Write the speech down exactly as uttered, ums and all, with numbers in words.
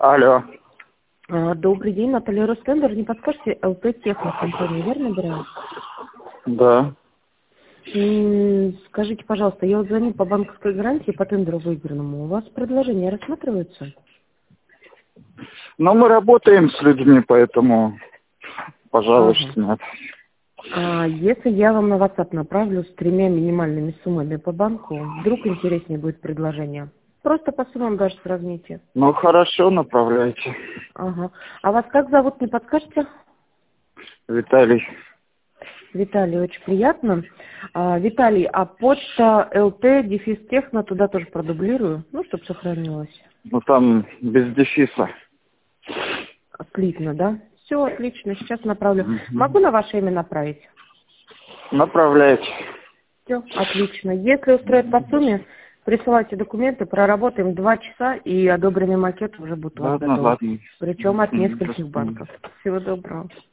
Алло. А, Добрый день, Наталья Ростендер. Не подскажете, ЛТ Техно компания, верно набираю? Да. М, Скажите, пожалуйста, я вот звоню по банковской гарантии по тендеру выигранному. У вас предложения рассматриваются? Но мы работаем с людьми, поэтому, пожалуйста, Ага. нет. А если я вам на WhatsApp направлю с тремя минимальными суммами по банку, вдруг интереснее будет предложение? Просто по суммам даже сравните. Ну, хорошо, направляйте. Ага. А вас как зовут, не подскажете? Виталий. Виталий, очень приятно. А, Виталий, а почта ЛТ, дефис техно, туда тоже продублирую, ну, чтобы сохранилось. Ну, там без дефиса. Отлично, да? Все отлично, сейчас направлю. Мгм. Могу на ваше имя направить? Направляйте. Все, отлично. Если устроит по сумме, присылайте документы, проработаем два часа, и одобренный макет уже будет у вас Ладно, готов. ладно. Причем от Мгм. До нескольких свидания. банков. Всего доброго.